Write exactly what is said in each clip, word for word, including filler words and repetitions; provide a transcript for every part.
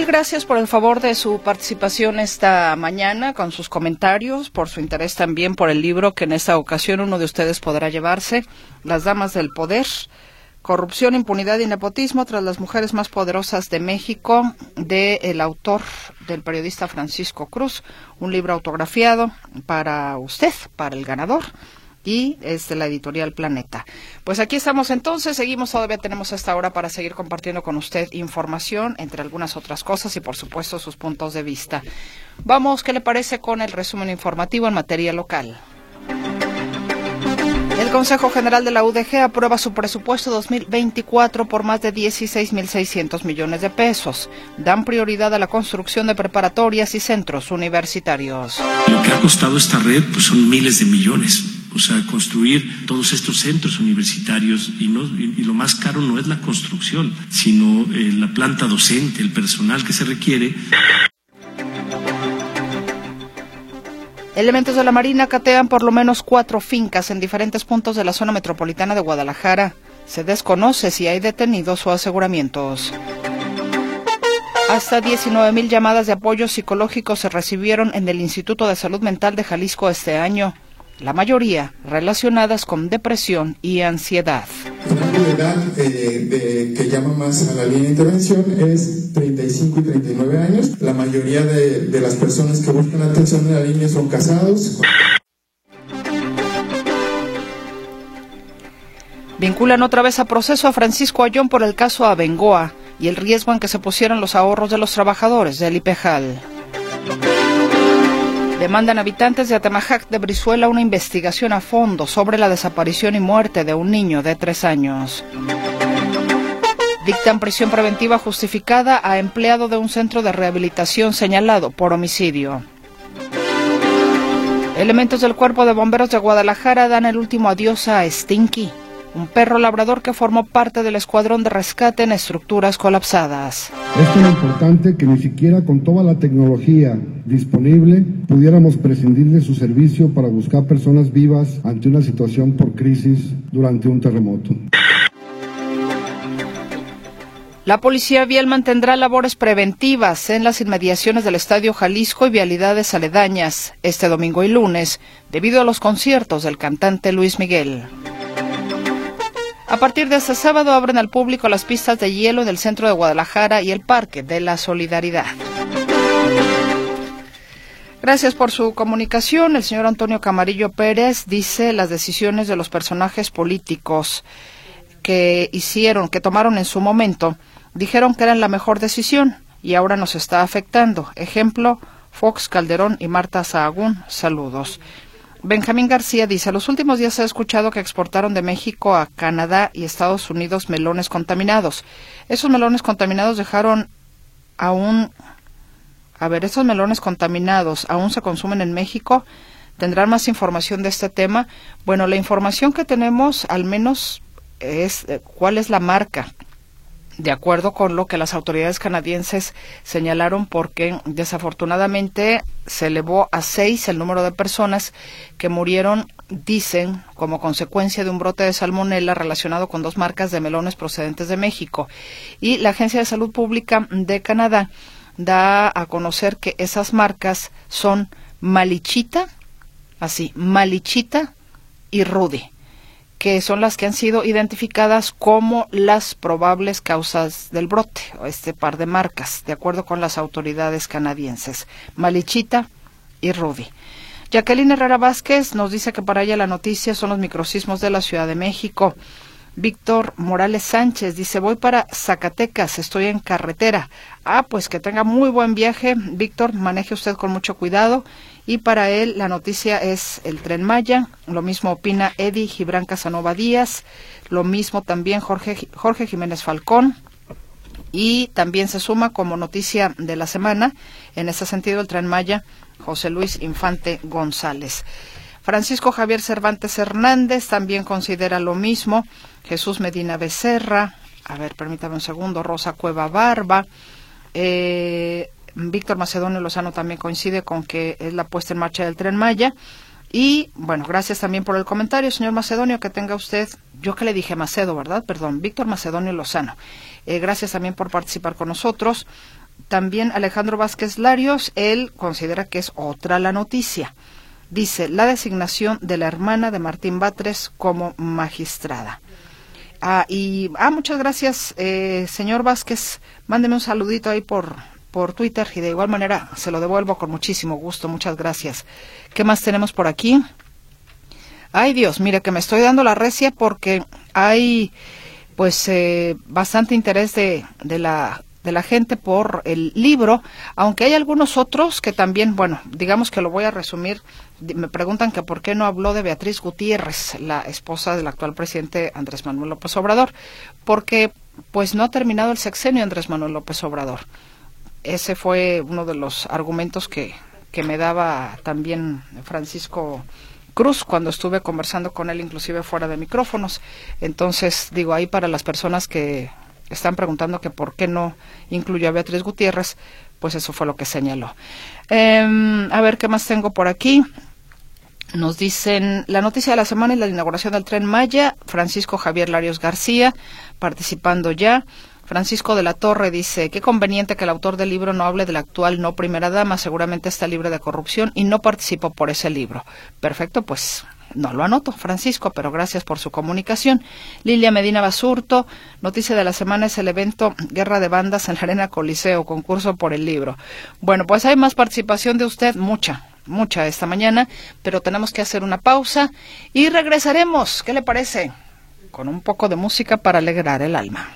gracias por el favor de su participación esta mañana, con sus comentarios, por su interés también por el libro que en esta ocasión uno de ustedes podrá llevarse, Las Damas del Poder, Corrupción, Impunidad y Nepotismo tras las mujeres más poderosas de México, del autor, del periodista Francisco Cruz, un libro autografiado para usted, para el ganador, y es de la editorial Planeta. Pues aquí estamos entonces, seguimos, todavía tenemos esta hora para seguir compartiendo con usted información, entre algunas otras cosas, y por supuesto sus puntos de vista. Vamos, ¿qué le parece con el resumen informativo en materia local? El Consejo General de la U D G aprueba su presupuesto dos mil veinticuatro por más de dieciséis mil seiscientos millones de pesos. Dan prioridad a la construcción de preparatorias y centros universitarios. Lo que ha costado esta red pues son miles de millones. O sea, construir todos estos centros universitarios y, no, y, y lo más caro no es la construcción, sino eh, la planta docente, el personal que se requiere. Elementos de la Marina catean por lo menos cuatro fincas en diferentes puntos de la zona metropolitana de Guadalajara. Se desconoce si hay detenidos o aseguramientos. Hasta diecinueve mil llamadas de apoyo psicológico se recibieron en el Instituto de Salud Mental de Jalisco este año, la mayoría relacionadas con depresión y ansiedad. El rango de edad eh, de, que llama más a la línea de intervención es treinta y cinco y treinta y nueve años. La mayoría de, de las personas que buscan atención en la línea son casados. Vinculan otra vez a proceso a Francisco Ayón por el caso Abengoa y el riesgo en que se pusieron los ahorros de los trabajadores del IPEJAL. Demandan habitantes de Atemajac de Brizuela una investigación a fondo sobre la desaparición y muerte de un niño de tres años. Dictan prisión preventiva justificada a empleado de un centro de rehabilitación señalado por homicidio. Elementos del Cuerpo de Bomberos de Guadalajara dan el último adiós a Stinky, un perro labrador que formó parte del escuadrón de rescate en estructuras colapsadas. Es tan importante que ni siquiera con toda la tecnología disponible pudiéramos prescindir de su servicio para buscar personas vivas ante una situación por crisis durante un terremoto. La Policía Vial mantendrá labores preventivas en las inmediaciones del Estadio Jalisco y vialidades aledañas este domingo y lunes, debido a los conciertos del cantante Luis Miguel. A partir de este sábado abren al público las pistas de hielo del centro de Guadalajara y el Parque de la Solidaridad. Gracias por su comunicación. El señor Antonio Camarillo Pérez dice: las decisiones de los personajes políticos que hicieron, que tomaron en su momento, dijeron que eran la mejor decisión y ahora nos está afectando. Ejemplo, Fox, Calderón y Marta Sahagún. Saludos. Benjamín García dice: los últimos días se ha escuchado que exportaron de México a Canadá y Estados Unidos melones contaminados. Esos melones contaminados dejaron aún... A ver, ¿estos melones contaminados aún se consumen en México? ¿Tendrán más información de este tema? Bueno, la información que tenemos al menos es eh, cuál es la marca, de acuerdo con lo que las autoridades canadienses señalaron, porque desafortunadamente se elevó a seis el número de personas que murieron, dicen, como consecuencia de un brote de salmonela relacionado con dos marcas de melones procedentes de México. Y la Agencia de Salud Pública de Canadá da a conocer que esas marcas son Malichita, así, Malichita y Rudy, que son las que han sido identificadas como las probables causas del brote, este par de marcas, de acuerdo con las autoridades canadienses, Malichita y Rudy. Jacqueline Herrera Vázquez nos dice que para ella la noticia son los microsismos de la Ciudad de México. Víctor Morales Sánchez dice: voy para Zacatecas, estoy en carretera. Ah, pues que tenga muy buen viaje, Víctor, maneje usted con mucho cuidado. Y para él la noticia es el Tren Maya. Lo mismo opina Eddie Gibran Casanova Díaz, lo mismo también Jorge, Jorge Jiménez Falcón. Y también se suma como noticia de la semana, en ese sentido, el Tren Maya, José Luis Infante González. Francisco Javier Cervantes Hernández también considera lo mismo. Jesús Medina Becerra, a ver, permítame un segundo, Rosa Cueva Barba, eh, Víctor Macedonio Lozano también coincide con que es la puesta en marcha del Tren Maya. Y, bueno, gracias también por el comentario, señor Macedonio, que tenga usted, yo que le dije Macedo, ¿verdad? Perdón, Víctor Macedonio Lozano. Eh, gracias también por participar con nosotros. también Alejandro Vázquez Larios, él considera que es otra la noticia. Dice, la designación de la hermana de Martín Batres como magistrada. Ah, y, ah, muchas gracias, eh, señor Vázquez. Mándeme un saludito ahí por, por Twitter y de igual manera se lo devuelvo con muchísimo gusto. Muchas gracias. ¿Qué más tenemos por aquí? Ay, Dios, mire que me estoy dando la recia porque hay, pues, eh, bastante interés de, de la... de la gente por el libro, aunque hay algunos otros que también, bueno, digamos que lo voy a resumir. Me preguntan que por qué no habló de Beatriz Gutiérrez, la esposa del actual presidente Andrés Manuel López Obrador, porque pues no ha terminado el sexenio Andrés Manuel López Obrador. Ese fue uno de los argumentos que, que me daba también Francisco Cruz cuando estuve conversando con él, inclusive fuera de micrófonos. Entonces, digo, ahí para las personas que están preguntando que por qué no incluyó a Beatriz Gutiérrez, pues eso fue lo que señaló. Eh, a ver, ¿qué más tengo por aquí? Nos dicen, la noticia de la semana es la inauguración del Tren Maya, Francisco Javier Larios García, participando ya. Francisco de la Torre dice, qué conveniente que el autor del libro no hable de la actual no primera dama, seguramente está libre de corrupción y no participó por ese libro. Perfecto, pues no lo anoto, Francisco, pero gracias por su comunicación. Lilia Medina Basurto, noticia de la semana es el evento Guerra de Bandas en la Arena Coliseo, concurso por el libro. Bueno, pues hay más participación de usted, mucha, mucha esta mañana, pero tenemos que hacer una pausa y regresaremos, ¿qué le parece? Con un poco de música para alegrar el alma.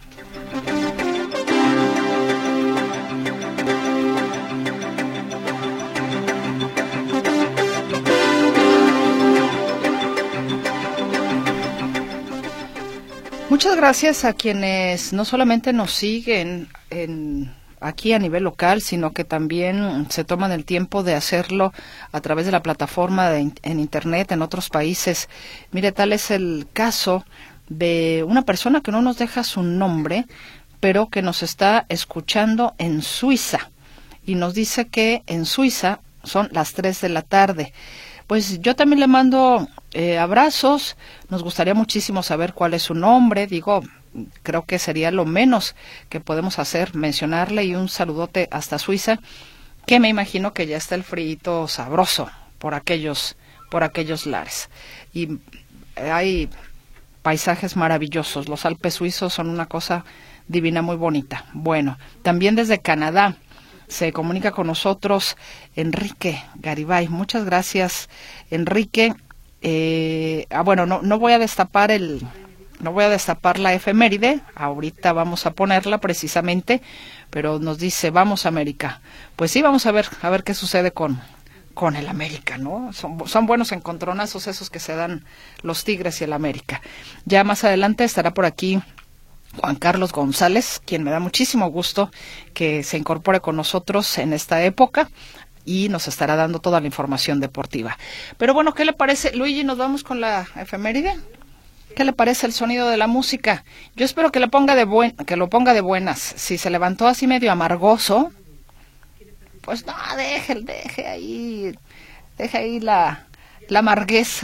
Muchas gracias a quienes no solamente nos siguen en, aquí a nivel local, sino que también se toman el tiempo de hacerlo a través de la plataforma de, en Internet en otros países. Mire, tal es el caso de una persona que no nos deja su nombre, pero que nos está escuchando en Suiza. Y nos dice que en Suiza son las tres de la tarde. Pues yo también le mando eh, abrazos, nos gustaría muchísimo saber cuál es su nombre, digo, creo que sería lo menos que podemos hacer, mencionarle y un saludote hasta Suiza, que me imagino que ya está el frío sabroso por aquellos, por aquellos lares. Y hay paisajes maravillosos, los Alpes suizos son una cosa divina, muy bonita. Bueno, también desde Canadá se comunica con nosotros Enrique Garibay. Muchas gracias, Enrique. Eh, ah, bueno, no, no voy a destapar el, no voy a destapar la efeméride. Ahorita vamos a ponerla precisamente, pero nos dice vamos América. Pues sí, vamos a ver, a ver qué sucede con, con el América, ¿no? Son, son buenos encontronazos esos que se dan los Tigres y el América. Ya más adelante estará por aquí Juan Carlos González, quien me da muchísimo gusto que se incorpore con nosotros en esta época y nos estará dando toda la información deportiva. Pero bueno, ¿qué le parece? Luigi, ¿nos vamos con la efeméride? ¿Qué le parece el sonido de la música? Yo espero que le ponga de buen, que lo ponga de buenas. Si se levantó así medio amargoso, pues no, deje, deje ahí, deje ahí la, la amarguez,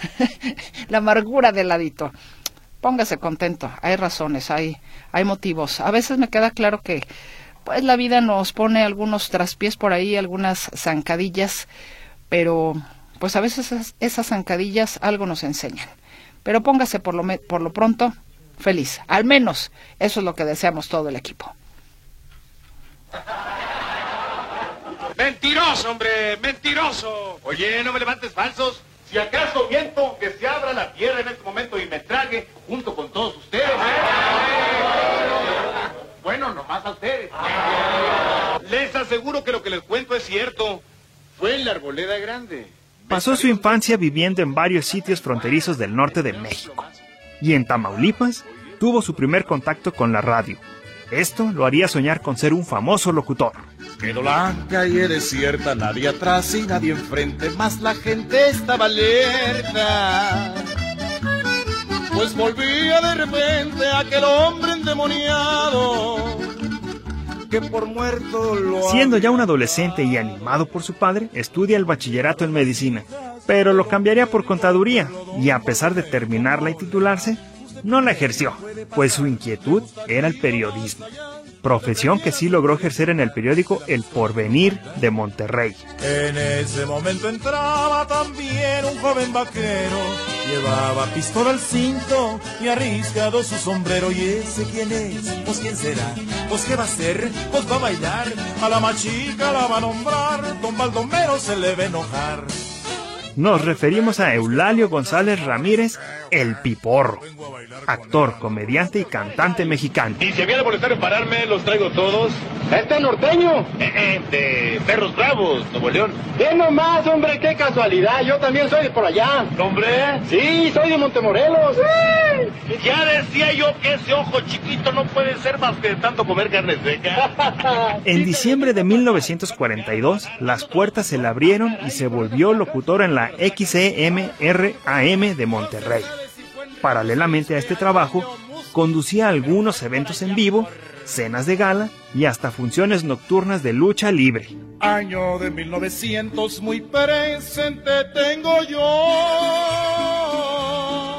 la amargura de ladito. Póngase contento, hay razones, hay, hay motivos. A veces me queda claro que pues la vida nos pone algunos traspiés por ahí, algunas zancadillas, pero pues a veces esas, esas zancadillas algo nos enseñan. Pero póngase por lo, por lo pronto feliz, al menos eso es lo que deseamos todo el equipo. ¡Mentiroso, hombre! ¡Mentiroso! Oye, no me levantes falsos. Si acaso miento, que se abra la tierra en este momento y me trague junto con todos ustedes. Bueno, nomás a ustedes. Les aseguro que lo que les cuento es cierto. Fue en la Arboleda Grande. Pasó su infancia viviendo en varios sitios fronterizos del norte de México. Y en Tamaulipas tuvo su primer contacto con la radio. Esto lo haría soñar con ser un famoso locutor. Quedó la calle desierta, nadie atrás y nadie enfrente, más la gente estaba alerta. Pues volvía de repente aquel hombre endemoniado que por muerto lo... Siendo ya un adolescente y animado por su padre, estudia el bachillerato en medicina, pero lo cambiaría por contaduría y a pesar de terminarla y titularse, no la ejerció, pues su inquietud era el periodismo, profesión que sí logró ejercer en el periódico El Porvenir de Monterrey. En ese momento entraba también un joven vaquero, llevaba pistola al cinto y arriscado su sombrero. ¿Y ese quién es? Pues quién será, pues qué va a hacer, pues va a bailar, a la machica la va a nombrar, don Baldomero se le va a enojar. Nos referimos a Eulalio González Ramírez, el Piporro, actor, comediante y cantante mexicano. Y si había de molestar en pararme, los traigo todos. ¿Este norteño? Eh, eh, de Perros Bravos, Nuevo León. ¡Qué nomás, hombre! ¡Qué casualidad! Yo también soy de por allá. ¿Hombre? Sí, soy de Montemorelos. ¡Sí! Ya decía yo que ese ojo chiquito no puede ser más que de tanto comer carne seca. En diciembre de mil novecientos cuarenta y dos, las puertas se le abrieron y se volvió locutor en la X E M R A M de Monterrey. Paralelamente a este trabajo, conducía algunos eventos en vivo, cenas de gala y hasta funciones nocturnas de lucha libre. Año de mil novecientos muy presente tengo yo.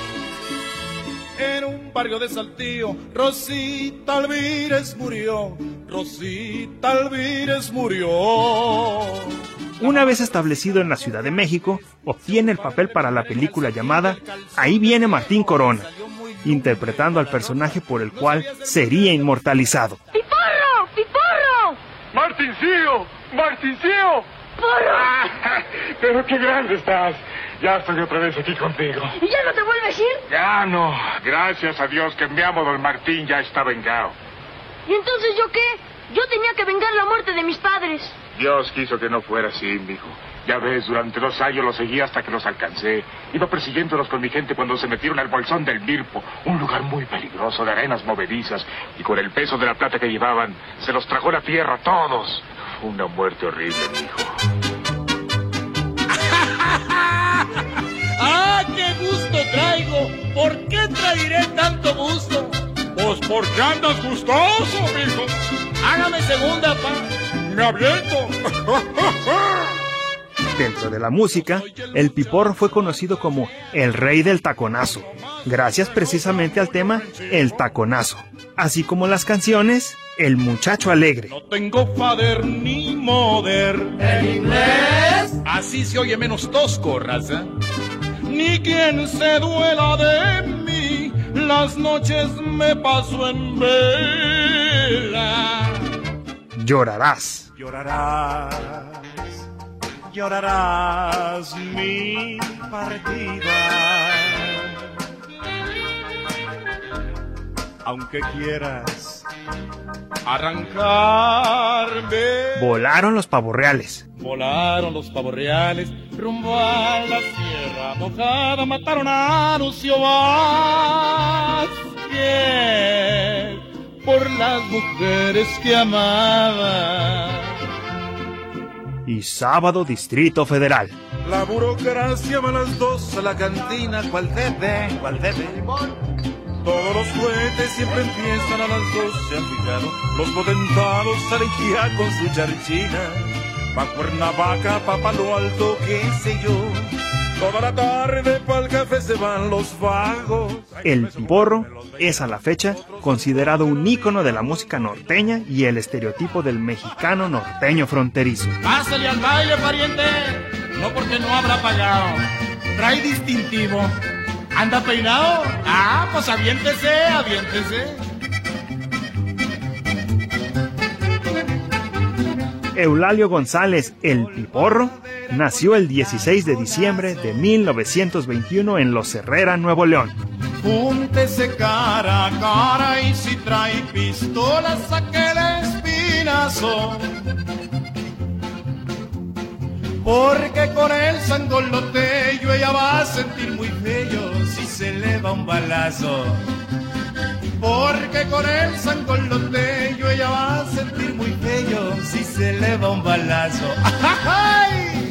En un barrio de Saltillo, Rosita Alvírez murió, Rosita Alvírez murió. Una vez establecido en la Ciudad de México, obtiene el papel para la película llamada Ahí viene Martín Corona, interpretando al personaje por el cual sería inmortalizado. ¡Piporro! ¡Piporro! ¡Martincillo! ¡Martincillo! ¡Porro! Ah, pero qué grande estás. Ya estoy otra vez aquí contigo. ¿Y ya no te vuelves a ir? Ya no. Gracias a Dios que mi amo don Martín ya está vengado. ¿Y entonces yo qué? Yo tenía que vengar la muerte de mis padres. Dios quiso que no fuera así, mijo. Ya ves, durante dos años los seguí hasta que los alcancé. Iba persiguiéndolos con mi gente cuando se metieron al bolsón del Mirpo, un lugar muy peligroso de arenas movedizas, y con el peso de la plata que llevaban, se los tragó la tierra a todos. Fue una muerte horrible, mijo. ¡Ah, qué gusto traigo! ¿Por qué traeré tanto gusto? Pues porque andas gustoso, mijo. Hágame segunda, pa. ¡Me aviento! Dentro de la música, el Piporro fue conocido como el rey del taconazo, gracias precisamente al tema El Taconazo, así como las canciones El Muchacho Alegre. No tengo father ni mother. ¿En inglés? Así se oye menos tosco, raza. Ni quien se duela de mí, las noches me paso en vela. Llorarás. Llorarás, llorarás mi partida. Aunque quieras arrancarme. Volaron los pavorreales. Volaron los pavorreales rumbo a la sierra mojada. Mataron a Lucio Vázquez por las mujeres que amaba. Y sábado, Distrito Federal. La burocracia va a las dos a la cantina. ¿Cuál debe? ¿Cuál debe? Todos los cohetes siempre empiezan a las dos. Se han fijado, los potentados salen ya con su charchina. Pa' Cuernavaca, pa' Palo Alto, qué sé yo. Toda la tarde pa'l café se van los vagos. El Piporro es a la fecha considerado un ícono de la música norteña y el estereotipo del mexicano norteño fronterizo. Pásale al baile, pariente, no porque no habrá pagado. Trae distintivo. ¿Anda peinado? Ah, pues aviéntese, aviéntese. Eulalio González, el Piporro, nació el dieciséis de diciembre de mil novecientos veintiuno en Los Herrera, Nuevo León. Júntese cara a cara y si trae pistola saque el espinazo. Porque con el sangoloteyo ella va a sentir muy bello si se le va un balazo. Porque con el sangoloteyo ella va a sentir muy bello si se le va un balazo. ¡Ay!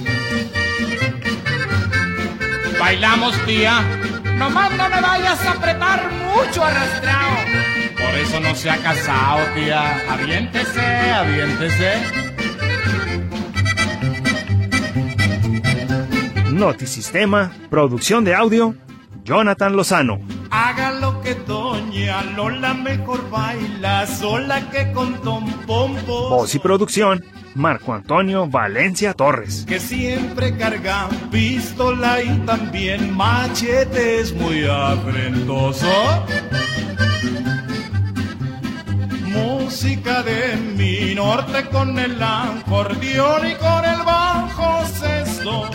Bailamos, tía. Nomás no me vayas a apretar mucho arrastrado. Por eso no se ha casado, tía. Aviéntese, aviéntese. Notisistema, producción de audio, Jonathan Lozano. Hágalo Doña Lola mejor baila sola que con Tom Pompo. Voz y producción, Marco Antonio Valencia Torres. Que siempre carga pistola y también machete, es muy afrentoso. Música de mi norte con el acordeón y con el bajo sexto.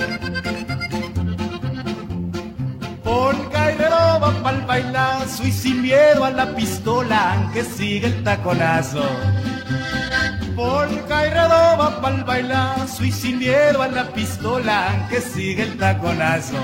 Polka y redoba pa'l bailazo y sin miedo a la pistola que sigue el taconazo. Polka y redoba pa'l bailazo y sin miedo a la pistola que sigue el taconazo.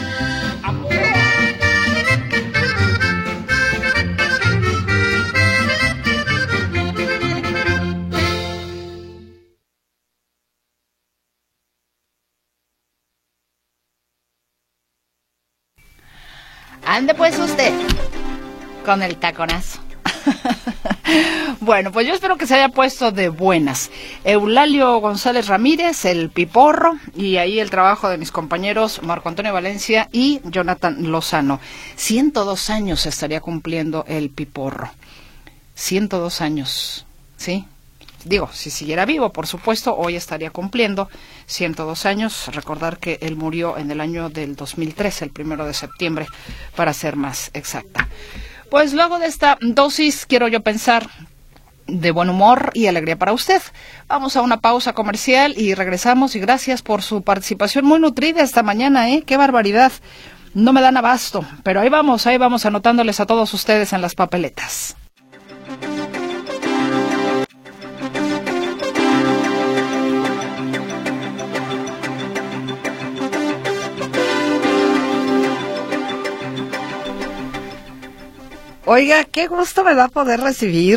Ande pues usted con el taconazo. Bueno, pues yo espero que se haya puesto de buenas. Eulalio González Ramírez, el Piporro, y ahí el trabajo de mis compañeros Marco Antonio Valencia y Jonathan Lozano. ciento dos años estaría cumpliendo el Piporro. ciento dos años, ¿sí? Digo, si siguiera vivo, por supuesto, hoy estaría cumpliendo ciento dos años. Recordar que él murió en el año del dos mil tres, el primero de septiembre, para ser más exacta. Pues luego de esta dosis, quiero yo pensar, de buen humor y alegría para usted. Vamos a una pausa comercial y regresamos. Y gracias por su participación muy nutrida esta mañana, ¿eh? ¡Qué barbaridad! No me dan abasto, pero ahí vamos, ahí vamos anotándoles a todos ustedes en las papeletas. Oiga, qué gusto me da poder recibir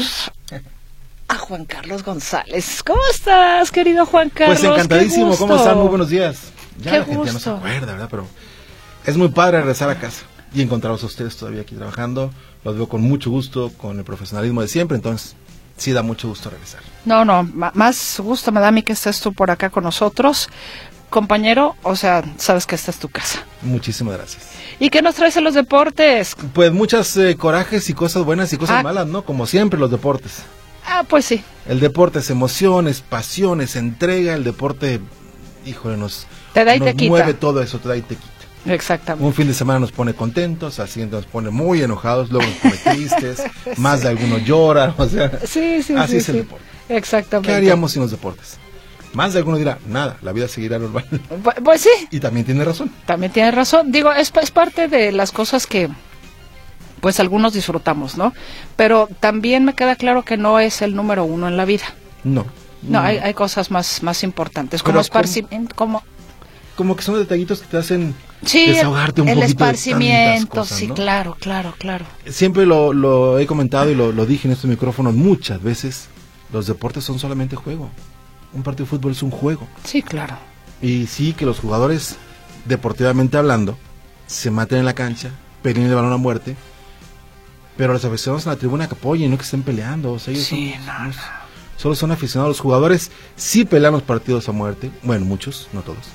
a Juan Carlos González. ¿Cómo estás, querido Juan Carlos? Pues encantadísimo, ¿cómo están? Muy buenos días. Ya qué la gente gusto. ya no se acuerda, ¿verdad? Pero es muy padre regresar a casa y encontrarlos a ustedes todavía aquí trabajando. Los veo con mucho gusto, con el profesionalismo de siempre, entonces sí da mucho gusto regresar. No, no, más gusto me da a mí que estés tú por acá con nosotros. Compañero, o sea, sabes que esta es tu casa. Muchísimas gracias. ¿Y qué nos traes en los deportes? Pues muchas eh, corajes y cosas buenas y cosas ah. malas, ¿no? Como siempre los deportes. Ah, pues sí. El deporte es emociones, pasiones, entrega. El deporte, híjole, nos, te da y nos te quita. mueve todo eso, te da y te quita. Exactamente. Un fin de semana nos pone contentos, al siguiente nos pone muy enojados, luego nos pone tristes, más de algunos lloran, o sea, sí, sí, así sí, es el sí. deporte. Exactamente. ¿Qué haríamos sin los deportes? Más de alguno dirá, nada, la vida seguirá normal. Pues, pues sí. Y también tiene razón. También tiene razón. Digo, es, es parte de las cosas que, pues, algunos disfrutamos, ¿no? Pero también me queda claro que no es el número uno en la vida. No. No, no. Hay, hay cosas más, más importantes, como esparcimiento, como... Como que son detallitos que te hacen sí, desahogarte un el poquito esparcimiento, de tantas cosas, sí, ¿no? claro, claro, claro. Siempre lo, lo he comentado y lo, lo dije en este micrófono muchas veces, los deportes son solamente juego. Un partido de fútbol es un juego. Sí, claro. Y sí que los jugadores, deportivamente hablando, se maten en la cancha, peleen el balón a muerte, pero los aficionados en la tribuna que apoyen, no que estén peleando. O sea, ellos sí, son, no, no. Solo son aficionados. Los jugadores sí pelean los partidos a muerte. Bueno, muchos, no todos.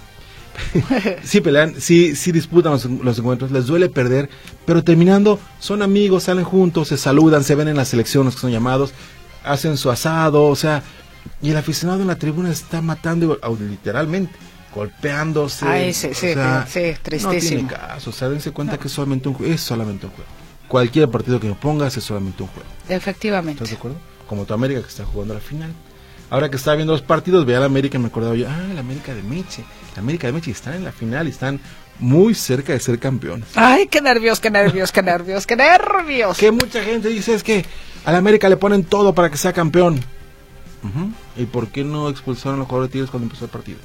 sí pelean, sí, sí disputan los, los encuentros, les duele perder, pero terminando son amigos, salen juntos, se saludan, se ven en las selecciones que son llamados, hacen su asado, o sea... Y el aficionado en la tribuna está matando, literalmente, golpeándose. Ay, sí, o sí, sea, sí, tristísimo. No tiene caso, o sea, dense cuenta no. que es solamente un juego, es solamente un juego. Cualquier partido que me pongas es solamente un juego. Efectivamente. ¿Estás de acuerdo? Como tu América que está jugando la final. Ahora que estaba viendo los partidos, veía a la América y me acordaba yo, ah, la América de Meche, la América de Meche están en la final y están muy cerca de ser campeones. Ay, qué nervios, qué nervios, qué nervios, qué nervios. Que mucha gente dice es que a la América le ponen todo para que sea campeón. Uh-huh. ¿Y por qué no expulsaron a los jugadores de Tigres cuando empezó el partido?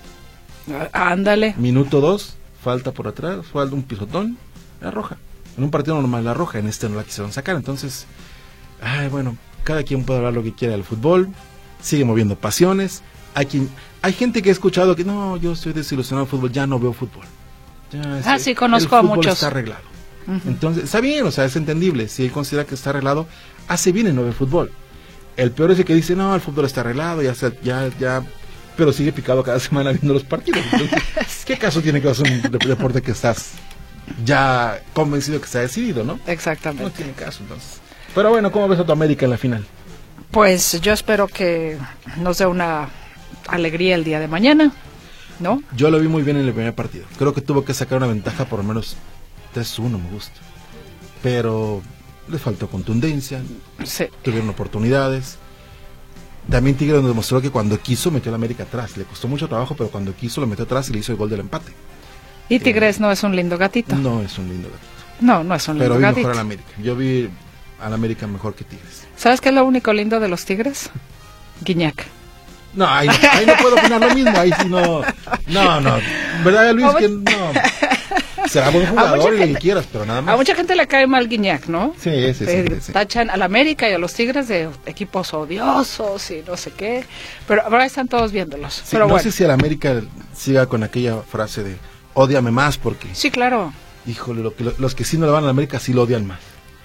Ándale. Minuto dos, falta por atrás, falta un pisotón, la roja. En un partido normal la roja, en este no la quisieron sacar. Entonces, ay, bueno, cada quien puede hablar lo que quiera del fútbol, sigue moviendo pasiones. Hay quien, hay gente que ha escuchado que no, yo estoy desilusionado del fútbol, ya no veo fútbol. Ya, ah, ese, sí, conozco el a fútbol muchos. Está arreglado. Uh-huh. Entonces, está bien, o sea, es entendible. Si él considera que está arreglado, hace bien en no ver fútbol. El peor es el que dice, no, el fútbol está arreglado, ya, ya, ya, pero sigue picado cada semana viendo los partidos. Entonces, ¿qué caso tiene que hacer un deporte que estás ya convencido que está decidido, no? Exactamente. No tiene caso, entonces. Pero bueno, ¿cómo ves a tu América en la final? Pues yo espero que nos dé una alegría el día de mañana, ¿no? Yo lo vi muy bien en el primer partido. Creo que tuvo que sacar una ventaja por lo menos tres uno, me gusta. Pero les faltó contundencia, sí. Tuvieron oportunidades. También Tigres nos demostró que cuando quiso metió a la América atrás. Le costó mucho trabajo, pero cuando quiso lo metió atrás y le hizo el gol del empate. Y Tigres eh, no es un lindo gatito. No es un lindo gatito. No, no es un lindo pero vi gatito. mejor a la América. Yo vi a la América mejor que Tigres. ¿Sabes qué es lo único lindo de los Tigres? Guiñac. No, ahí, ahí no puedo opinar lo mismo. Ahí sí no. No, no. ¿Verdad, Luis? Que no. Será buen jugador y lo que quieras, pero nada más. A mucha gente le cae mal Guiñac, ¿no? Sí, sí, sí, eh, sí, sí. Tachan a la América y a los Tigres de equipos odiosos y no sé qué. Pero ahora están todos viéndolos. Sí, pero no bueno. sé si a la América siga con aquella frase de ódiame más porque... Sí, claro. Híjole, lo que, lo, los que sí no le van a la América sí lo odian más.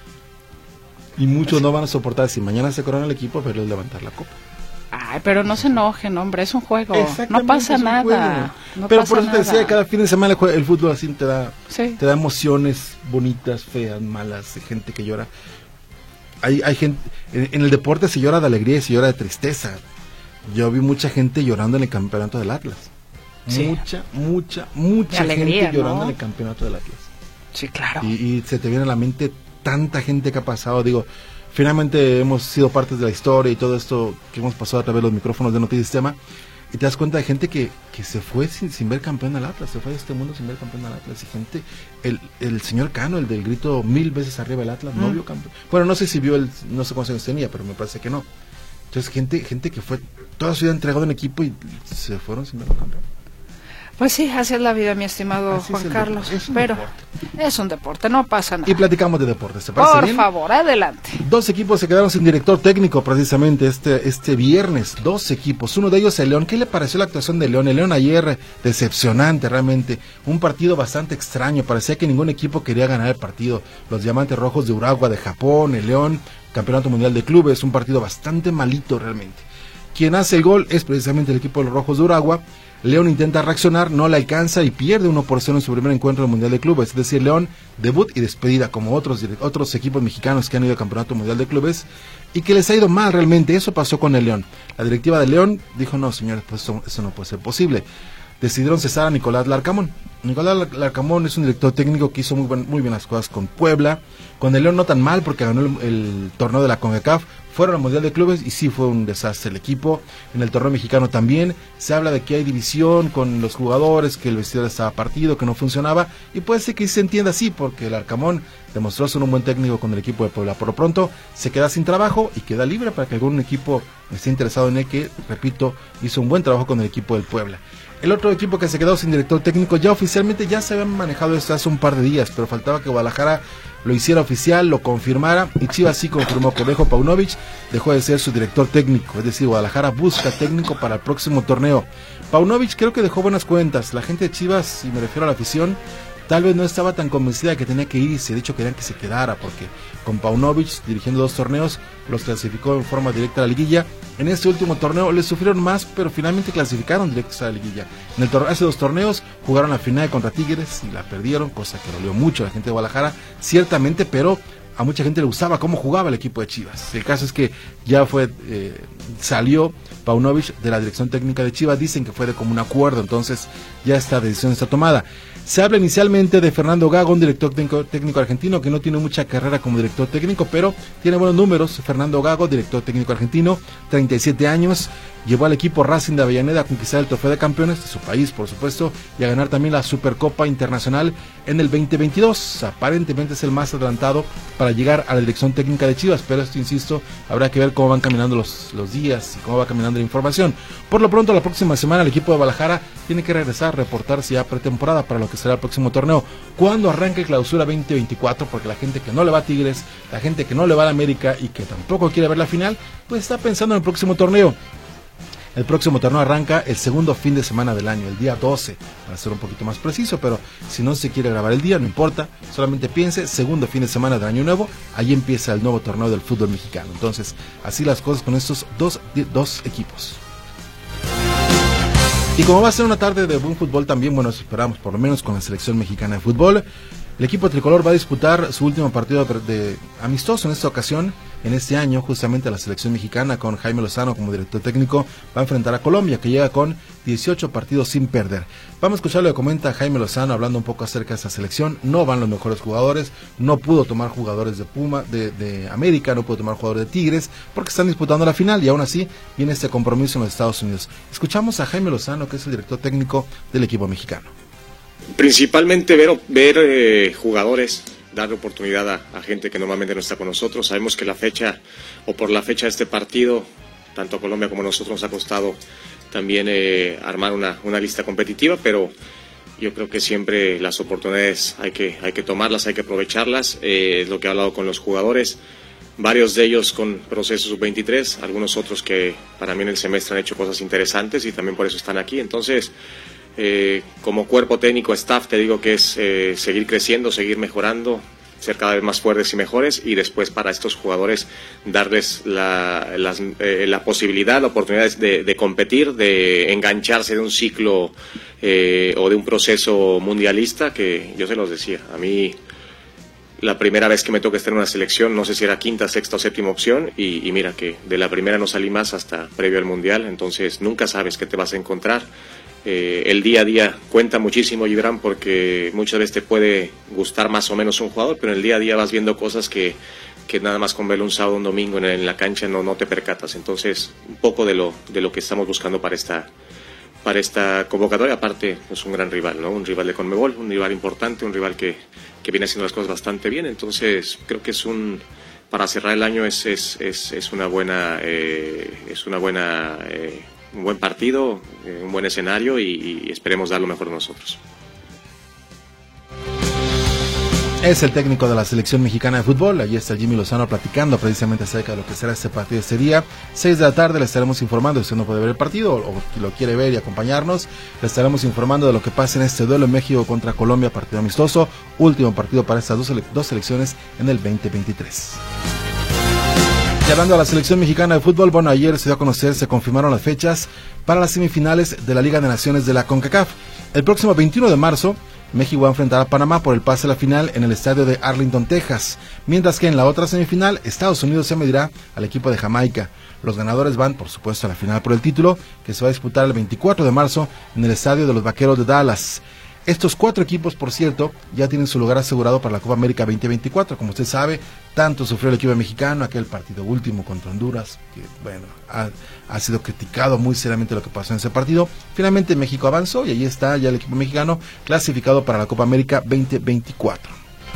Y muchos sí. no van a soportar si mañana se corona el equipo, pero es levantar la copa. Ay, pero no se enojen, hombre, es un juego. No pasa nada. No pero pasa por eso te decía, nada. cada fin de semana el, el fútbol así te da, sí. te da emociones bonitas, feas, malas, de gente que llora. Hay, hay gente, en, en el deporte se llora de alegría y se llora de tristeza. Yo vi mucha gente llorando en el campeonato del Atlas. Sí. Mucha, mucha, mucha alegría, gente llorando ¿no? en el campeonato del Atlas. Sí, claro. Y, y se te viene a la mente tanta gente que ha pasado, digo, finalmente hemos sido partes de la historia y todo esto que hemos pasado a través de los micrófonos de Noticias Sistema, y te das cuenta de gente que, que se fue sin, sin ver campeón al Atlas, se fue de este mundo sin ver campeón al Atlas, y gente, el, el señor Cano, el del grito mil veces arriba del Atlas, mm. no vio campeón. Bueno, no sé si vio el, no sé cuántos años tenía, pero me parece que no. Entonces gente, gente que fue toda su vida entregado en equipo y se fueron sin ver campeón. Pues sí, así es la vida, mi estimado así Juan es Carlos, es pero deporte. es un deporte, no pasa nada. Y platicamos de deportes, ¿te parece Por bien? favor, adelante. Dos equipos se quedaron sin director técnico precisamente este este viernes, dos equipos, uno de ellos el León. ¿Qué le pareció la actuación de León? El León ayer, decepcionante realmente, un partido bastante extraño, parecía que ningún equipo quería ganar el partido. Los Diamantes Rojos de Urawa de Japón, el León, Campeonato Mundial de Clubes, un partido bastante malito realmente. Quien hace el gol es precisamente el equipo de los Rojos de Urawa. León intenta reaccionar, no le alcanza y pierde uno por cero en su primer encuentro del Mundial de Clubes. Es decir, León, debut y despedida como otros, otros equipos mexicanos que han ido al Campeonato Mundial de Clubes y que les ha ido mal realmente. Eso pasó con el León. La directiva de León dijo, no señores, pues eso, eso no puede ser posible. Decidieron cesar a Nicolás Larcamón. Nicolás Larcamón es un director técnico que hizo muy, buen, muy bien las cosas con Puebla. Con el León no tan mal porque ganó el, el torneo de la CONCACAF. Fueron al Mundial de Clubes y sí fue un desastre el equipo. En el torneo mexicano también se habla de que hay división con los jugadores, que el vestidor estaba partido, que no funcionaba. Y puede ser que se entienda así porque el Larcamón demostró ser un buen técnico con el equipo de Puebla. Por lo pronto se queda sin trabajo y queda libre para que algún equipo esté interesado en él, que, repito, hizo un buen trabajo con el equipo del Puebla. El otro equipo que se quedó sin director técnico, ya oficialmente ya se había manejado esto hace un par de días, pero faltaba que Guadalajara lo hiciera oficial, lo confirmara, y Chivas sí confirmó que Alejo Paunovic dejó de ser su director técnico, es decir, Guadalajara busca técnico para el próximo torneo. Paunovic creo que dejó buenas cuentas, la gente de Chivas, y me refiero a la afición, tal vez no estaba tan convencida de que tenía que irse, de hecho querían que se quedara, porque con Paunovic dirigiendo dos torneos, los clasificó en forma directa a la liguilla. En este último torneo les sufrieron más, pero finalmente clasificaron directos a la liguilla. En el torneo, hace dos torneos jugaron la final contra Tigres y la perdieron, cosa que dolió mucho a la gente de Guadalajara, ciertamente, pero a mucha gente le gustaba cómo jugaba el equipo de Chivas. El caso es que ya fue, eh, salió Paunovic de la dirección técnica de Chivas, dicen que fue de común acuerdo, entonces ya esta decisión está tomada. Se habla inicialmente de Fernando Gago, un director técnico, técnico argentino que no tiene mucha carrera como director técnico, pero tiene buenos números. Fernando Gago, director técnico argentino, treinta y siete años, llevó al equipo Racing de Avellaneda a conquistar el trofeo de campeones de su país, por supuesto, y a ganar también la Supercopa Internacional en el veinte veintidós. Aparentemente es el más adelantado para llegar a la dirección técnica de Chivas, pero esto, insisto, habrá que ver cómo van caminando los, los días y cómo va caminando la información. Por lo pronto, la próxima semana el equipo de Guadalajara tiene que regresar a reportarse ya pretemporada para lo que será el próximo torneo. Cuando arranque Clausura veinte veinticuatro, porque la gente que no le va a Tigres, la gente que no le va a la América y que tampoco quiere ver la final, pues está pensando en el próximo torneo. El próximo torneo arranca el segundo fin de semana del año, el día doce, para ser un poquito más preciso, pero si no se quiere grabar el día, no importa, solamente piense, segundo fin de semana del año nuevo, ahí empieza el nuevo torneo del fútbol mexicano. Entonces, así las cosas con estos dos, dos equipos. Y como va a ser una tarde de buen fútbol también, bueno, esperamos por lo menos con la selección mexicana de fútbol. El equipo tricolor va a disputar su último partido de amistoso en esta ocasión. En este año, justamente la selección mexicana, con Jaime Lozano como director técnico, va a enfrentar a Colombia, que llega con dieciocho partidos sin perder. Vamos a escuchar lo que comenta Jaime Lozano hablando un poco acerca de esta selección. No van los mejores jugadores, no pudo tomar jugadores de Puma, de, de América, no pudo tomar jugadores de Tigres, porque están disputando la final y aún así viene este compromiso en los Estados Unidos. Escuchamos a Jaime Lozano, que es el director técnico del equipo mexicano. Principalmente ver, ver eh, jugadores, darle oportunidad a, a gente que normalmente no está con nosotros. Sabemos que la fecha, o por la fecha de este partido, tanto a Colombia como a nosotros nos ha costado también eh, armar una, una lista competitiva, pero yo creo que siempre las oportunidades hay que, hay que tomarlas, hay que aprovecharlas. Eh, es lo que he hablado con los jugadores, varios de ellos con procesos sub veintitrés, algunos otros que para mí en el semestre han hecho cosas interesantes y también por eso están aquí. Entonces, Eh, como cuerpo técnico, staff, te digo que es eh, seguir creciendo, seguir mejorando, ser cada vez más fuertes y mejores, y después para estos jugadores darles la, las, eh, la posibilidad, la oportunidad de, de competir, de engancharse de un ciclo eh, o de un proceso mundialista, que yo se los decía, a mí la primera vez que me toca estar en una selección, no sé si era quinta, sexta o séptima opción, y, y mira que de la primera no salí más hasta previo al mundial, entonces nunca sabes qué te vas a encontrar. Eh, el día a día cuenta muchísimo, Gibran, porque muchas veces te puede gustar más o menos un jugador, pero en el día a día vas viendo cosas que, que nada más con verlo un sábado o un domingo en, en la cancha no, no te percatas. Entonces, un poco de lo, de lo que estamos buscando para esta, para esta convocatoria. Aparte, es un gran rival, ¿no? Un rival de Conmebol, un rival importante, un rival que, que viene haciendo las cosas bastante bien. Entonces, creo que es un... para cerrar el año es, es, es, es una buena... Eh, es una buena eh, un buen partido, eh, un buen escenario y, y esperemos dar lo mejor de nosotros. Es el técnico de la selección mexicana de fútbol. Allí está Jimmy Lozano platicando precisamente acerca de lo que será este partido este día. seis de la tarde le estaremos informando. Si usted no puede ver el partido o, o lo quiere ver y acompañarnos, le estaremos informando de lo que pasa en este duelo en México contra Colombia, partido amistoso, último partido para estas dos, dos selecciones en el veinte veintitrés. Y hablando de la selección mexicana de fútbol, bueno, ayer se dio a conocer, se confirmaron las fechas para las semifinales de la Liga de Naciones de la CONCACAF. El próximo veintiuno de marzo, México va a enfrentar a Panamá por el pase a la final en el estadio de Arlington, Texas, mientras que en la otra semifinal, Estados Unidos se medirá al equipo de Jamaica. Los ganadores van, por supuesto, a la final por el título, que se va a disputar el veinticuatro de marzo en el estadio de los Vaqueros de Dallas. Estos cuatro equipos, por cierto, ya tienen su lugar asegurado para la Copa América veinte veinticuatro. Como usted sabe, tanto sufrió el equipo mexicano, aquel partido último contra Honduras, que bueno, ha, ha sido criticado muy seriamente lo que pasó en ese partido. Finalmente México avanzó y ahí está ya el equipo mexicano clasificado para la Copa América veinte veinticuatro.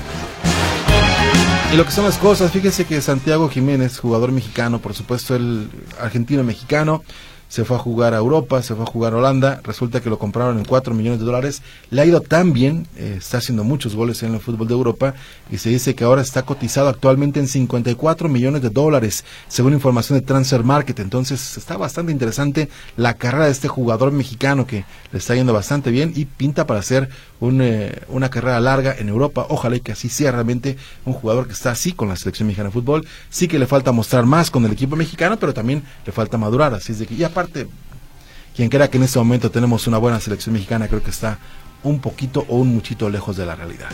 Y lo que son las cosas, fíjese que Santiago Jiménez, jugador mexicano, por supuesto el argentino-mexicano, se fue a jugar a Europa, se fue a jugar a Holanda, resulta que lo compraron en cuatro millones de dólares, le ha ido tan bien, eh, está haciendo muchos goles en el fútbol de Europa, y se dice que ahora está cotizado actualmente en cincuenta y cuatro millones de dólares, según información de Transfer Market. Entonces está bastante interesante la carrera de este jugador mexicano que le está yendo bastante bien y pinta para hacer un, eh, una carrera larga en Europa. Ojalá y que así sea realmente un jugador que está así con la selección mexicana de fútbol. Sí que le falta mostrar más con el equipo mexicano, pero también le falta madurar, así es de que, y aparte, quien crea que en este momento tenemos una buena selección mexicana, creo que está un poquito o un muchito lejos de la realidad.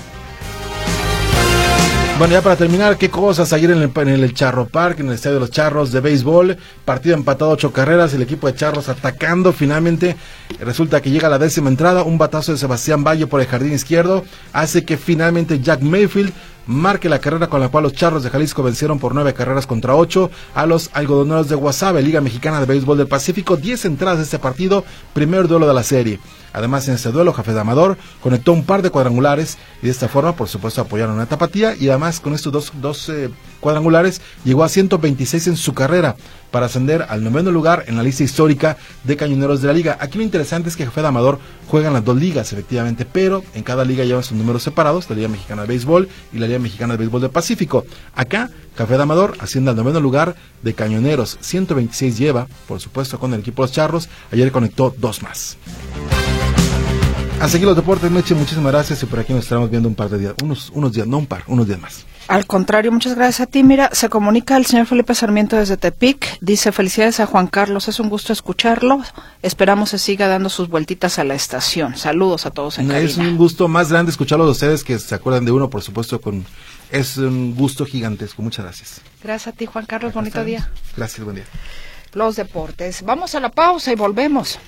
Bueno, ya para terminar, ¿qué cosas? Ayer en el, en el Charro Park, en el estadio de los Charros de béisbol, partido empatado, ocho carreras, el equipo de Charros atacando, finalmente resulta que llega la décima entrada, un batazo de Sebastián Valle por el jardín izquierdo, hace que finalmente Jack Mayfield marque la carrera con la cual los Charros de Jalisco vencieron por nueve carreras contra ocho a los algodoneros de Guasave, Liga Mexicana de Béisbol del Pacífico. Diez entradas de este partido, primer duelo de la serie. Además, en este duelo, Jafet Amador conectó un par de cuadrangulares y de esta forma, por supuesto, apoyaron a Tapatía, y además con estos dos, dos eh, cuadrangulares llegó a ciento veintiséis en su carrera para ascender al noveno lugar en la lista histórica de cañoneros de la liga. Aquí lo interesante es que Jafet Amador juega en las dos ligas, efectivamente, pero en cada liga llevan sus números separados, la Liga Mexicana de Béisbol y la Liga Mexicana de Béisbol del Pacífico. Acá, Jafet Amador asciende al noveno lugar de cañoneros, ciento veintiséis lleva, por supuesto, con el equipo de los Charros. Ayer conectó dos más. Hasta aquí los deportes, Meche, muchísimas gracias, y por aquí nos estaremos viendo un par de días, unos, unos días, no un par, unos días más. Al contrario, muchas gracias a ti. Mira, se comunica el señor Felipe Sarmiento desde Tepic. Dice, felicidades a Juan Carlos, es un gusto escucharlo. Esperamos se siga dando sus vueltitas a la estación. Saludos a todos en cabina. Es un gusto más grande escucharlos de ustedes, que se acuerdan de uno, por supuesto, con es un gusto gigantesco. Muchas gracias. Gracias a ti, Juan Carlos. Bonito día. Gracias, buen día. Los deportes. Vamos a la pausa y volvemos.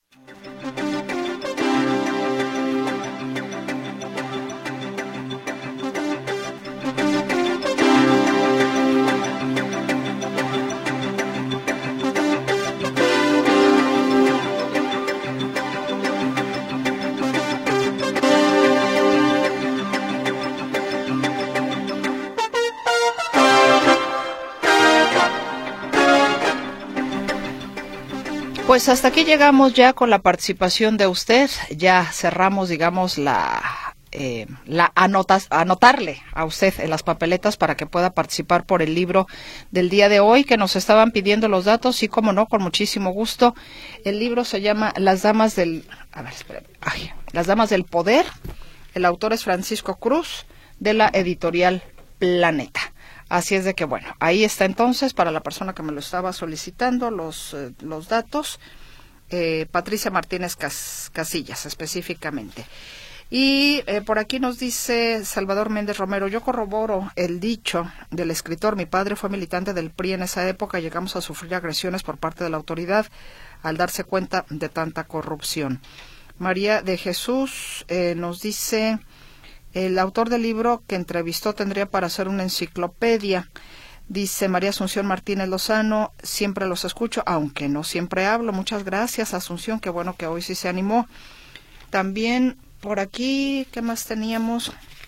Pues hasta aquí llegamos ya con la participación de usted. Ya cerramos, digamos, la eh, la anotas, anotarle a usted en las papeletas para que pueda participar por el libro del día de hoy, que nos estaban pidiendo los datos, y como no, con muchísimo gusto. El libro se llama Las Damas del a ver, espérame, ay, Las Damas del Poder. El autor es Francisco Cruz, de la editorial Planeta. Así es de que, bueno, ahí está entonces, para la persona que me lo estaba solicitando, los, eh, los datos, eh, Patricia Martínez Cas- Casillas, específicamente. Y eh, por aquí nos dice Salvador Méndez Romero, yo corroboro el dicho del escritor, mi padre fue militante del P R I en esa época, llegamos a sufrir agresiones por parte de la autoridad al darse cuenta de tanta corrupción. María de Jesús eh, nos dice... El autor del libro que entrevistó tendría para hacer una enciclopedia. Dice María Asunción Martínez Lozano, siempre los escucho, aunque no siempre hablo. Muchas gracias, Asunción, qué bueno que hoy sí se animó. También por aquí, ¿qué más teníamos?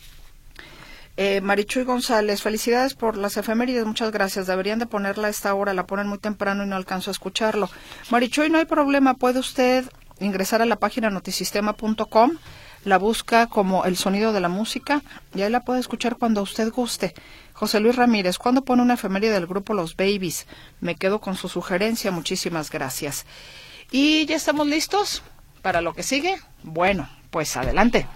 Eh, Marichuy González, felicidades por las efemérides, muchas gracias. Deberían de ponerla a esta hora, la ponen muy temprano y no alcanzo a escucharlo. Marichuy, no hay problema, puede usted ingresar a la página notisistema punto com. La busca como El Sonido de la Música y ahí la puede escuchar cuando usted guste. José Luis Ramírez, ¿cuándo pone una efeméride del grupo Los Babies? Me quedo con su sugerencia, muchísimas gracias. ¿Y ya estamos listos para lo que sigue? Bueno, pues adelante.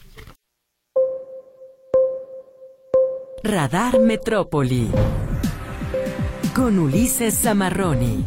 Radar Metrópoli con Ulises Zamarroni.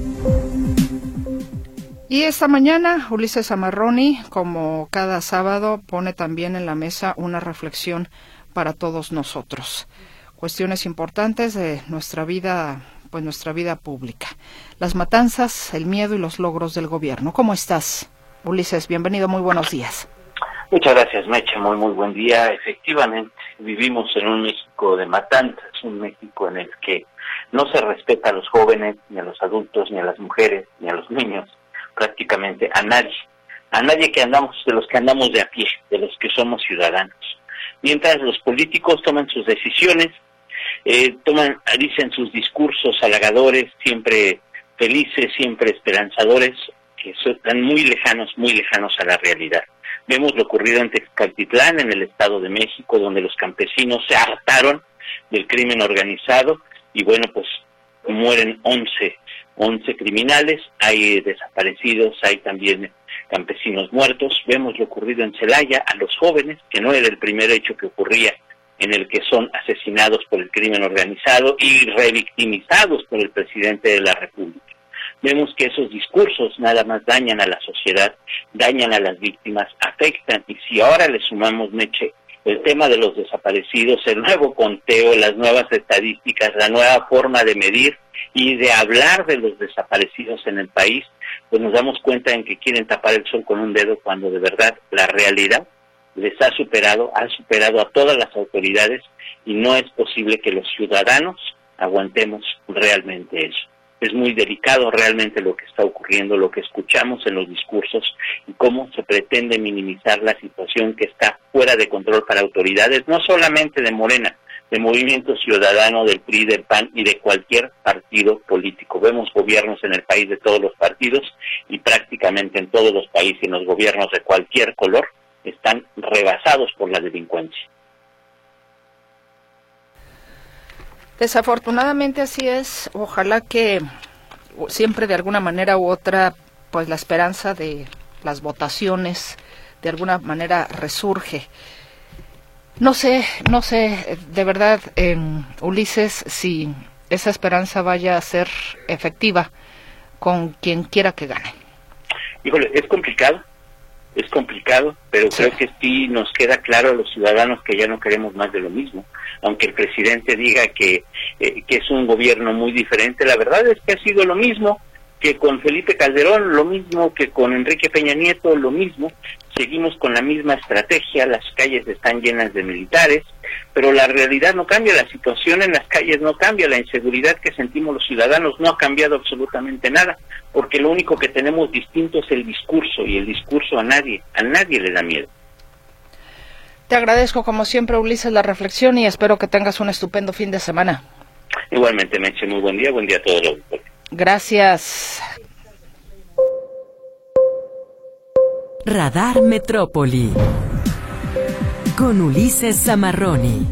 Y esta mañana Ulises Zamarroni, como cada sábado, pone también en la mesa una reflexión para todos nosotros. Cuestiones importantes de nuestra vida, pues nuestra vida pública. Las matanzas, el miedo y los logros del gobierno. ¿Cómo estás, Ulises? Bienvenido, muy buenos días. Muchas gracias, Meche, muy muy buen día. Efectivamente, vivimos en un México de matanzas, un México en el que no se respeta a los jóvenes, ni a los adultos, ni a las mujeres, ni a los niños. Prácticamente a nadie, a nadie que andamos, de los que andamos de a pie, de los que somos ciudadanos. Mientras los políticos toman sus decisiones, eh, toman, dicen sus discursos halagadores, siempre felices, siempre esperanzadores, que están muy lejanos, muy lejanos a la realidad. Vemos lo ocurrido en Texcaltitlán, en el Estado de México, donde los campesinos se hartaron del crimen organizado y bueno, pues mueren once criminales, hay desaparecidos, hay también campesinos muertos. Vemos lo ocurrido en Celaya a los jóvenes, que no era el primer hecho que ocurría, en el que son asesinados por el crimen organizado y revictimizados por el presidente de la República. Vemos que esos discursos nada más dañan a la sociedad, dañan a las víctimas, afectan, y si ahora le sumamos, Meche, el tema de los desaparecidos, el nuevo conteo, las nuevas estadísticas, la nueva forma de medir y de hablar de los desaparecidos en el país, pues nos damos cuenta en que quieren tapar el sol con un dedo cuando de verdad la realidad les ha superado, ha superado a todas las autoridades y no es posible que los ciudadanos aguantemos realmente eso. Es muy delicado realmente lo que está ocurriendo, lo que escuchamos en los discursos y cómo se pretende minimizar la situación que está fuera de control para autoridades, no solamente de Morena, de Movimiento Ciudadano, del P R I, del P A N y de cualquier partido político. Vemos gobiernos en el país de todos los partidos y prácticamente en todos los países, en los gobiernos de cualquier color, están rebasados por la delincuencia. Desafortunadamente así es. Ojalá que siempre de alguna manera u otra, pues la esperanza de las votaciones de alguna manera resurge. No sé, no sé, de verdad, eh, Ulises, si esa esperanza vaya a ser efectiva con quien quiera que gane. Híjole, es complicado, es complicado, pero sí. Creo que sí nos queda claro a los ciudadanos que ya no queremos más de lo mismo. Aunque el presidente diga que, eh, que es un gobierno muy diferente, la verdad es que ha sido lo mismo que con Felipe Calderón, lo mismo que con Enrique Peña Nieto, lo mismo. Seguimos con la misma estrategia, las calles están llenas de militares, pero la realidad no cambia, la situación en las calles no cambia, la inseguridad que sentimos los ciudadanos no ha cambiado absolutamente nada, porque lo único que tenemos distinto es el discurso, y el discurso a nadie, a nadie le da miedo. Te agradezco como siempre, Ulises, la reflexión y espero que tengas un estupendo fin de semana. Igualmente, Meche, muy buen día, buen día a todos los auditores. Gracias. Radar Metrópoli con Ulises Zamarroni.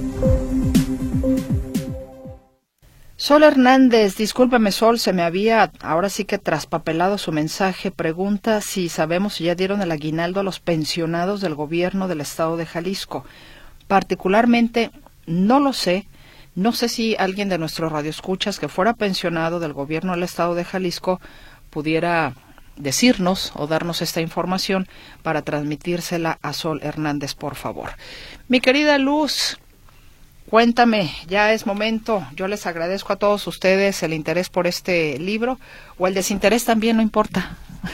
Sol Hernández, discúlpeme Sol, se me había ahora sí que traspapelado su mensaje. Pregunta si sabemos si ya dieron el aguinaldo a los pensionados del gobierno del estado de Jalisco. Particularmente no lo sé. No sé si alguien de nuestros radioescuchas que fuera pensionado del gobierno del estado de Jalisco pudiera decirnos o darnos esta información para transmitírsela a Sol Hernández, por favor. Mi querida Luz, cuéntame, ya es momento. Yo les agradezco a todos ustedes el interés por este libro, o el desinterés también, no importa.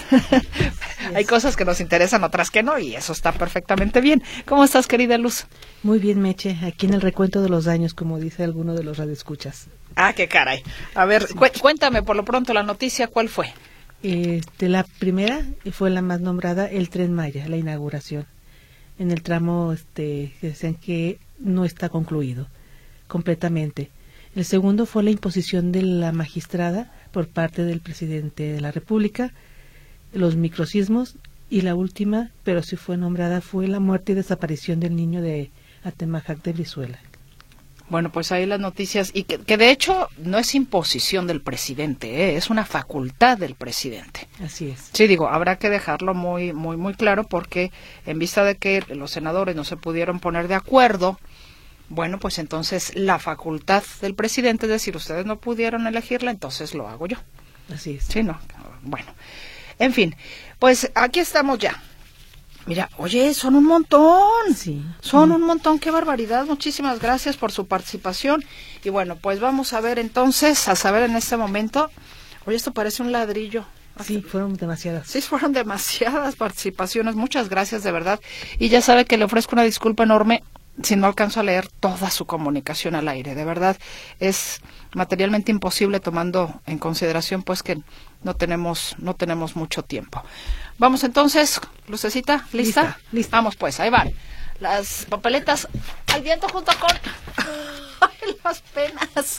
Hay cosas que nos interesan, otras que no, y eso está perfectamente bien. ¿Cómo estás, querida Luz? Muy bien, Meche, aquí en el recuento de los daños, como dice alguno de los radioescuchas. Ah, qué caray. A ver, sí. cu cuéntame por lo pronto la noticia, ¿cuál fue? Este, la primera fue la más nombrada, el Tren Maya, la inauguración. En el tramo este, que decían que no está concluido completamente. El segundo fue la imposición de la magistrada por parte del presidente de la República, los microsismos, y la última, pero sí fue nombrada, fue la muerte y desaparición del niño de Atemajac de Brizuela. Bueno, pues ahí las noticias, y que, que de hecho no es imposición del presidente, ¿eh? Es una facultad del presidente. Así es. Sí, digo, habrá que dejarlo muy, muy, muy claro, porque en vista de que los senadores no se pudieron poner de acuerdo, bueno, pues entonces la facultad del presidente es decir, ustedes no pudieron elegirla, entonces lo hago yo. Así es. Sí, no, bueno. En fin, pues aquí estamos ya. Mira, oye, son un montón. Sí. Son sí. un montón, qué barbaridad. Muchísimas gracias por su participación. Y bueno, pues vamos a ver entonces, a saber en este momento. Oye, esto parece un ladrillo. Sí, fueron demasiadas. Sí, fueron demasiadas participaciones. Muchas gracias, de verdad. Y ya sabe que le ofrezco una disculpa enorme si no alcanzo a leer toda su comunicación al aire. De verdad, es materialmente imposible tomando en consideración pues que no tenemos no tenemos mucho tiempo. Vamos entonces, Lucecita, ¿lista? Lista, lista. Vamos pues, ahí van. Las papeletas al viento junto con Ay, las penas.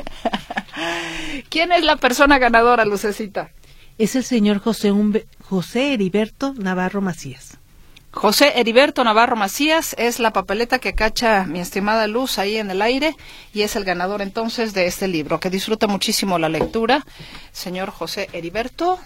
¿Quién es la persona ganadora, Lucecita? Es el señor José, Umbe, José Heriberto Navarro Macías. José Heriberto Navarro Macías es la papeleta que cacha mi estimada Luz ahí en el aire y es el ganador entonces de este libro. Que disfruta muchísimo la lectura, señor José Heriberto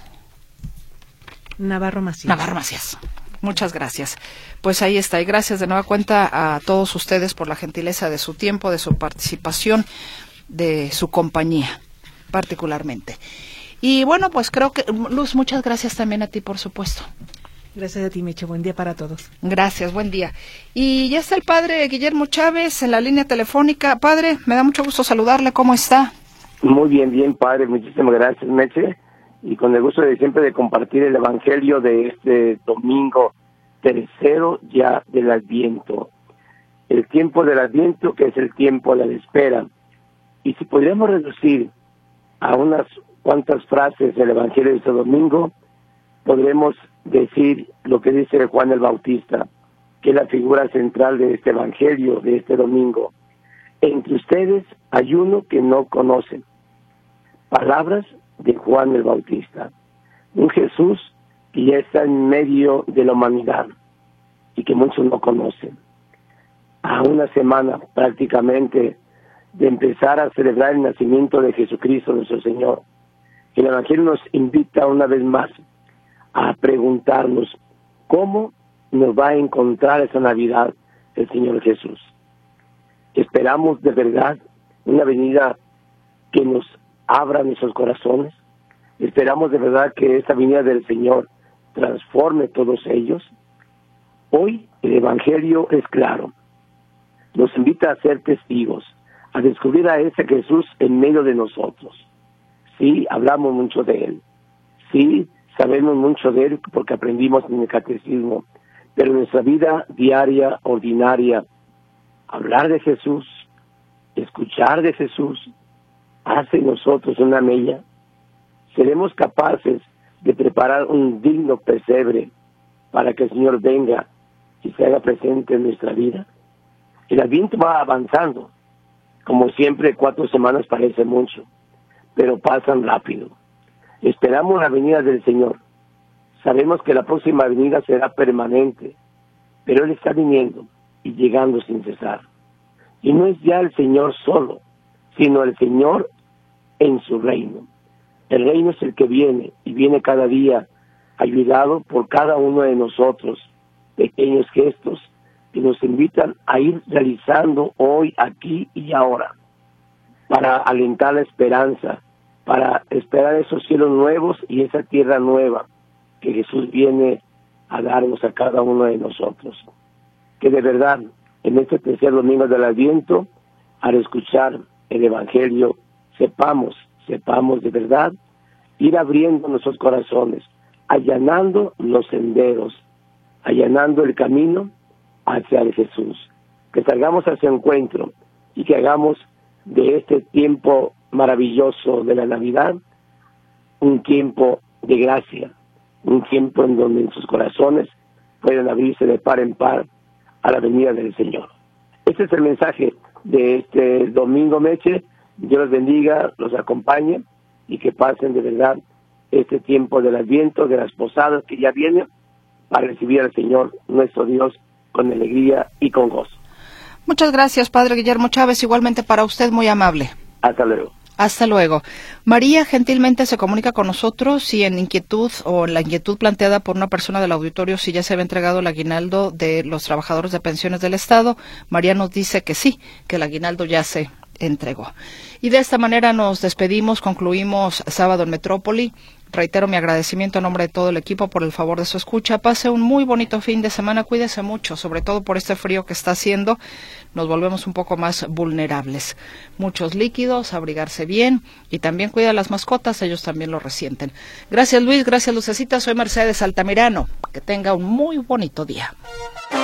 Navarro Macías. Navarro Macías. Muchas gracias. Pues ahí está, y gracias de nueva cuenta a todos ustedes por la gentileza de su tiempo, de su participación, de su compañía, particularmente. Y bueno, pues creo que, Luz, muchas gracias también a ti, por supuesto. Gracias a ti, Meche. Buen día para todos. Gracias, buen día. Y ya está el padre Guillermo Chávez en la línea telefónica. Padre, me da mucho gusto saludarle. ¿Cómo está? Muy bien, bien, padre. Muchísimas gracias, Meche. Y con el gusto de siempre de compartir el evangelio de este domingo tercero ya del Adviento. El tiempo del Adviento, que es el tiempo de la espera. Y si podríamos reducir a unas cuantas frases el evangelio de este domingo, podremos decir lo que dice Juan el Bautista, que es la figura central de este evangelio de este domingo. Entre ustedes hay uno que no conocen. Palabras de Juan el Bautista. Un Jesús que ya está en medio de la humanidad y que muchos no conocen. A una semana prácticamente de empezar a celebrar el nacimiento de Jesucristo nuestro Señor, el evangelio nos invita una vez más a preguntarnos cómo nos va a encontrar esa Navidad el Señor Jesús. Esperamos de verdad una venida que nos abra nuestros corazones. Esperamos de verdad que esta venida del Señor transforme todos ellos. Hoy el Evangelio es claro. Nos invita a ser testigos, a descubrir a ese Jesús en medio de nosotros. Sí, hablamos mucho de Él. Sí, sabemos mucho de Él porque aprendimos en el catecismo. Pero en nuestra vida diaria, ordinaria, hablar de Jesús, escuchar de Jesús, hace en nosotros una mella. Seremos capaces de preparar un digno pesebre para que el Señor venga y se haga presente en nuestra vida. El Adviento va avanzando. Como siempre, cuatro semanas parece mucho, pero pasan rápido. Esperamos la venida del Señor. Sabemos que la próxima venida será permanente, pero Él está viniendo y llegando sin cesar. Y no es ya el Señor solo, sino el Señor en su reino. El reino es el que viene, y viene cada día, ayudado por cada uno de nosotros, pequeños gestos que nos invitan a ir realizando hoy, aquí y ahora, para alentar la esperanza, para esperar esos cielos nuevos y esa tierra nueva que Jesús viene a darnos a cada uno de nosotros. Que de verdad, en este tercer domingo del Adviento, al escuchar el Evangelio, sepamos, sepamos de verdad, ir abriendo nuestros corazones, allanando los senderos, allanando el camino hacia el Jesús. Que salgamos a ese encuentro y que hagamos de este tiempo maravilloso de la Navidad un tiempo de gracia, un tiempo en donde en sus corazones pueden abrirse de par en par a la venida del Señor. Este es el mensaje de este domingo, Meche. Dios los bendiga, los acompañe y que pasen de verdad este tiempo del Adviento, de las posadas que ya vienen, para recibir al Señor, nuestro Dios, con alegría y con gozo. Muchas gracias, Padre Guillermo Chávez. Igualmente para usted, muy amable. Hasta luego. Hasta luego. María gentilmente se comunica con nosotros y en inquietud o en la inquietud planteada por una persona del auditorio si ya se había entregado el aguinaldo de los trabajadores de pensiones del Estado, María nos dice que sí, que el aguinaldo ya se entregó. Y de esta manera nos despedimos, concluimos Sábado en Metrópoli. Reitero mi agradecimiento a nombre de todo el equipo por el favor de su escucha. Pase un muy bonito fin de semana, cuídese mucho, sobre todo por este frío que está haciendo. Nos volvemos un poco más vulnerables. Muchos líquidos, abrigarse bien y también cuida a las mascotas, ellos también lo resienten. Gracias Luis, gracias Lucecita, soy Mercedes Altamirano. Que tenga un muy bonito día.